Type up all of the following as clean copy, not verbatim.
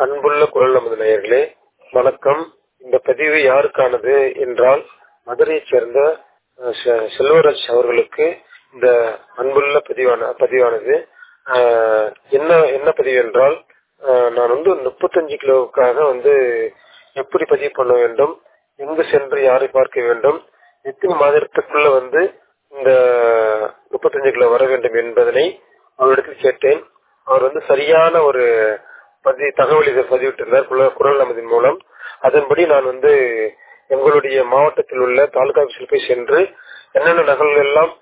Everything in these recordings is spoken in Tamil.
அன்புள்ள குரல் நமது நேயர்களே, வணக்கம். இந்த பதிவு யாருக்கானது என்றால், மதுரையைச் சேர்ந்த செல்வராஜ் அவர்களுக்கு இந்த அன்புள்ள பதிவானது. என்ன பதிவு என்றால், நான் 35 கிலோவுக்காக எப்படி பதிவு பண்ண வேண்டும், எங்கு சென்று யாரை பார்க்க வேண்டும், எத்தனை மாதத்துக்குள்ள இந்த 35 கிலோ வர வேண்டும் என்பதனை அவரிடத்தில் கேட்டேன். அவர் சரியான ஒரு தகவல் இதை பதிவிட்டிருந்தார் குரல் நமதின் மூலம். அதன்படி நான் எங்களுடைய மாவட்டத்தில் உள்ள தாலுகா ஆபீஸில் போய் சென்று என்னென்ன நகல்கள் எல்லாம்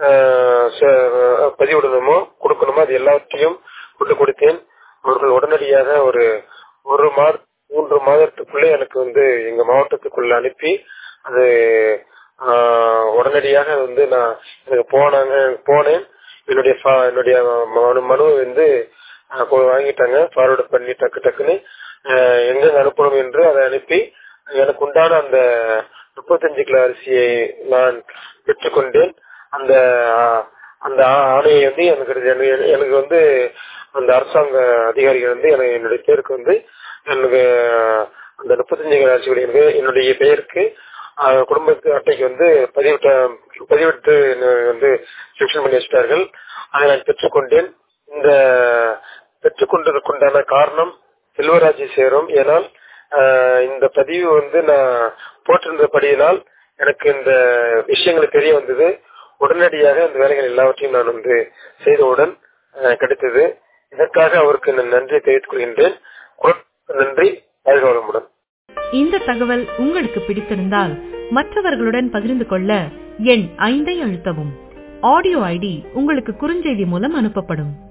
பதிவிடணுமோ கொடுக்கணுமோ அது எல்லாத்தையும் கொண்டு கொடுத்தேன். அவர்கள் உடனடியாக ஒரு 3 மாதத்துக்குள்ளே எனக்கு எங்க மாவட்டத்துக்குள்ள அனுப்பி அது உடனடியாக நான் எனக்கு போனேன். என்னுடைய மனுவை வாங்கிட்டாங்க. ஃபார்வர்டு பண்ணி டக்குன்னு எங்க அனுப்பணும் என்று அதை அனுப்பி எனக்கு உண்டான அந்த 35 கிலோ அரிசியை நான் பெற்றுக்கொண்டேன். அந்த அந்த ஆணையை எனக்கு அந்த அரசாங்க அதிகாரிகள் என்னுடைய பேருக்கு எனக்கு அந்த 35 கிலோ அரிசி என்னுடைய பெயருக்கு குடும்ப அட்டைக்கு பதிவிட்டு செக்ஷன் பண்ணி வச்சிட்டார்கள். அதை நான் பெற்றுக்கொண்டேன். இந்த பெற்றுக்கொண்டதற்குண்டான காரணம் செல்வராஜை சேரும். ஏனால் இந்த பதிவு நான் போட்டிருந்தபடியினால் எனக்கு இந்த விஷயங்கள் தெரிய வந்தது. உடனடியாக இந்த வேலைகள் எல்லாவற்றையும் நான் செய்தவுடன் கிடைத்தது. இதற்காக அவருக்கு நான் நன்றி தெரிவித்துக் கொள்கின்றேன். நன்றி. வாழ்க வளமுடன். இந்த தகவல் உங்களுக்கு பிடித்திருந்தால் மற்றவர்களுடன் பகிர்ந்து கொள்ள எண் 5 அழுத்தவும். ஆடியோ ஐடி உங்களுக்கு குறுஞ்செய்தி மூலம் அனுப்பப்படும்.